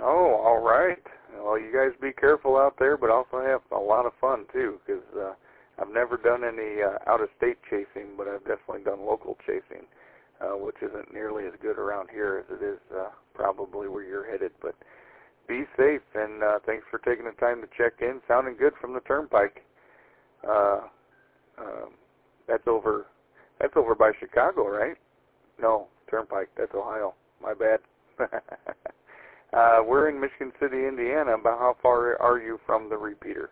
Oh, all right. Well, you guys be careful out there, but also have a lot of fun, too, because I've never done any out-of-state chasing, but I've definitely done local chasing, which isn't nearly as good around here as it is probably where you're headed. But be safe, and thanks for taking the time to check in. Sounding good from the Turnpike. That's over by Chicago, right? No, Turnpike. That's Ohio. My bad. We're in Michigan City, Indiana. About how far are you from the repeater?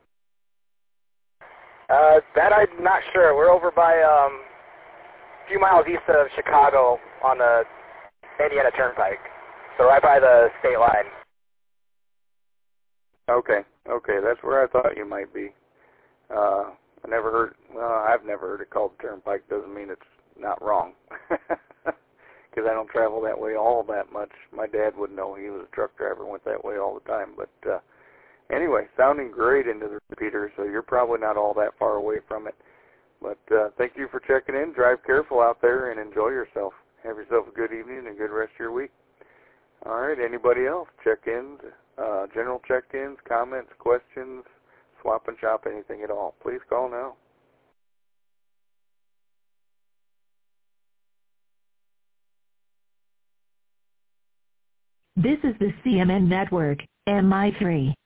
That I'm not sure. We're over by a few miles east of Chicago on the Indiana Turnpike, so right by the state line. Okay, that's where I thought you might be. I've never heard it called Turnpike. Doesn't mean it's not wrong. Because I don't travel that way all that much. My dad would know. He was a truck driver and went that way all the time. But anyway, sounding great into the repeater, so you're probably not all that far away from it. But thank you for checking in. Drive careful out there and enjoy yourself. Have yourself a good evening and a good rest of your week. All right, anybody else? Check-ins, general check-ins, comments, questions, swap and shop, anything at all. Please call now. This is the CMN Network, MI3.